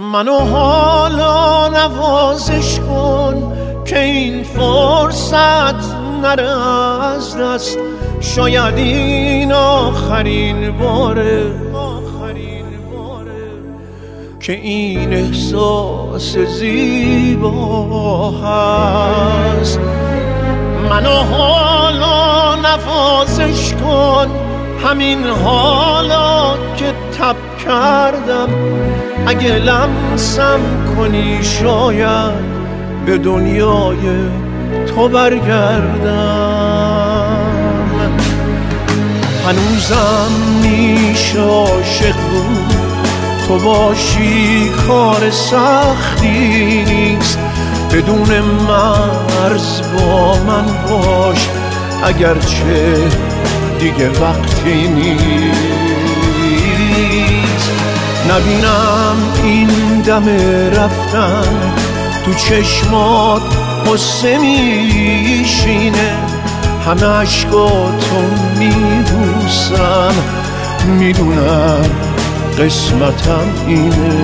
منو حالا نوازش کن که این فرصت نره از دست. شاید این آخرین باره که این احساس زیبا هست. منو حالا نوازش کن، همین حالا که تب کردم. اگه لمسم کنی شاید به دنیای تو برگردم. هنوزم میشه عاشق بود، تو باشی کار سختی نیست. بدون مرز با من باش اگرچه دیگه وقتی نیست. نبینم این دم رفتن تو چشمات قصه میشینه. همه عشقاتو میبوسم، میدونم قسمتم اینه.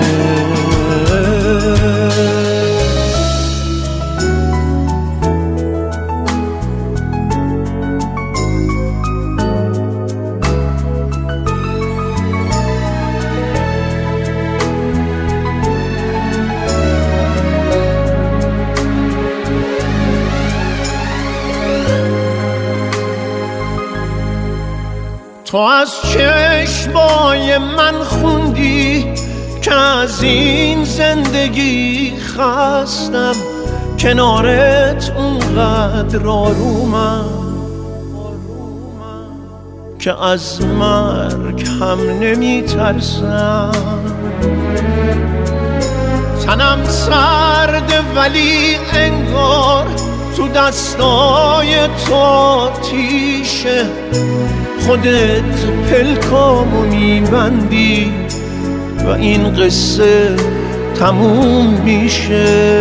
تو از چشمای من خوندی که از این زندگی خستم. کنارت اونقدر آرومم که از مرگ هم نمی ترسم. تنم سرده ولی انگار تو دستای تو آتیشه. خودت پلکامو میبندی و این قصه تموم میشه.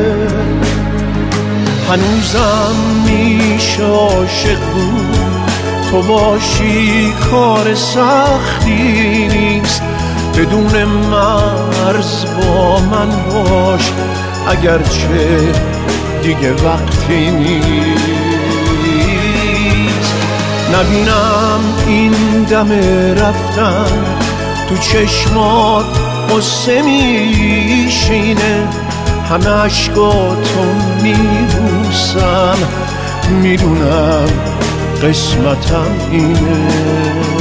هنوزم میشه عاشق بود، تو باشی کار سختی نیست. بدون مرز با من باش اگرچه دیگه وقتی نیست. نبینم این دم رفتن تو چشمات قصه میشینه. همه عشقاتو میبوسم، میدونم قسمتم اینه.